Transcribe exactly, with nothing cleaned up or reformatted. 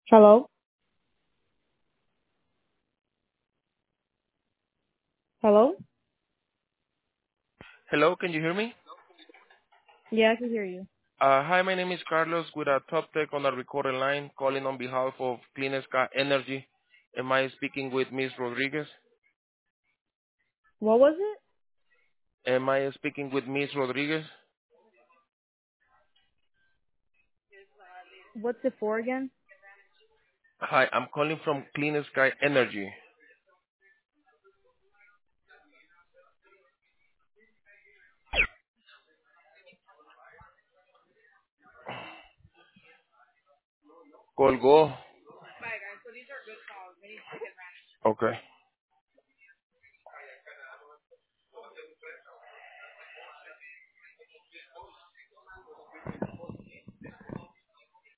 Hello? Hello? Hello, can you hear me? Yeah, I can hear you. Uh, hi, my name is Carlos with a Top Tech on a recorded line, calling on behalf of Clean Sky Energy. Am I speaking with Miss Rodriguez? What was it? Am I speaking with Miss Rodriguez? What's it for again? Hi, I'm calling from Clean Sky Energy. Colgó. Okay.